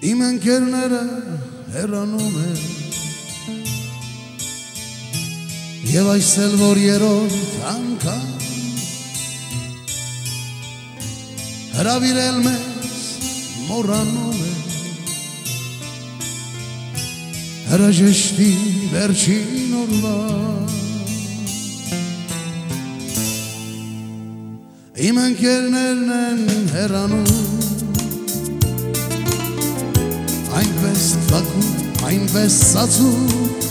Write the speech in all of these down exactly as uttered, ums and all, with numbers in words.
Իմ ընկերները հեռանում են Եվ այս էլ որ երորդ անգամ Հրավիրել մեզ մոռանում են Հրաժեշտի վերջին օրվա Իմ ընկերներն են հեռանում Այնպես թվակում, այնպես սացում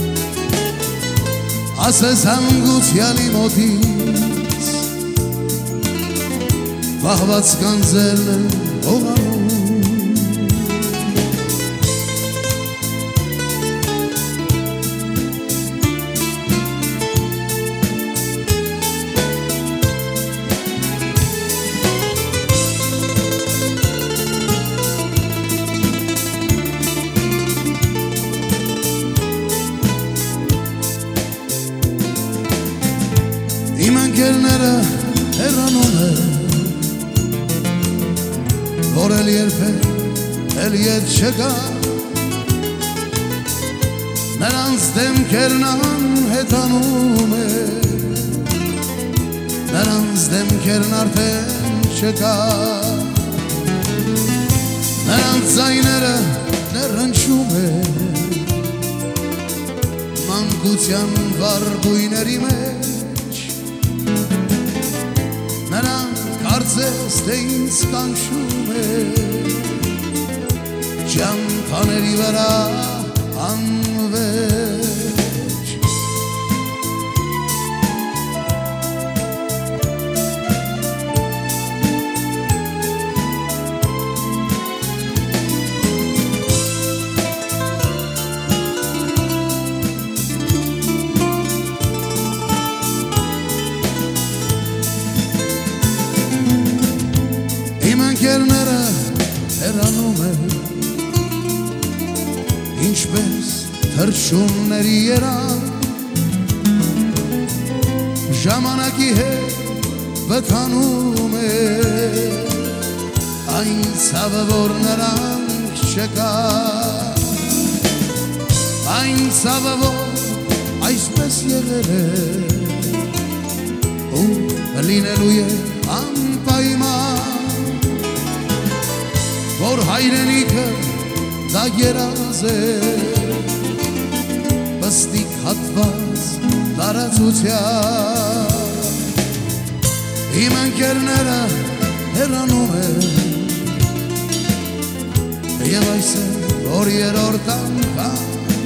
Ասես հանգուցյալի մոտից Վահված կանձերն են հողանում Իմ ընկերները հեռանում են Որ էլ երբեք էլ ետ չկա Նրանց դեմքերն անհետանում է Նրանց դեմքերն արդեն չկա Նրանց ձայները ներհնչում է Մանկության վառ բույների մեջ Նրանք կարծես թե ինձ կանչում է Ճամփաների վրա անվերջ Իմ ընկերները հեռանում են Ինչպես թռչունների երան Ժամանակի հետ վթանում է Այն ցավը որ նրանք չկա Այն ցավը որ այսպես եղել է Ու լինելու է անպայման Որ հայրենիքը դա երազ է Պստիկ հատված տարածության Իմ ընկերները հեռանում են Եվ այս է որ երորդ անգամ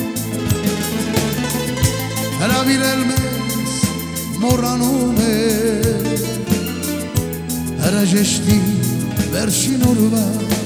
Հրավիրել մեզ մոռանում է Հրաժեշտի վերջին օրվա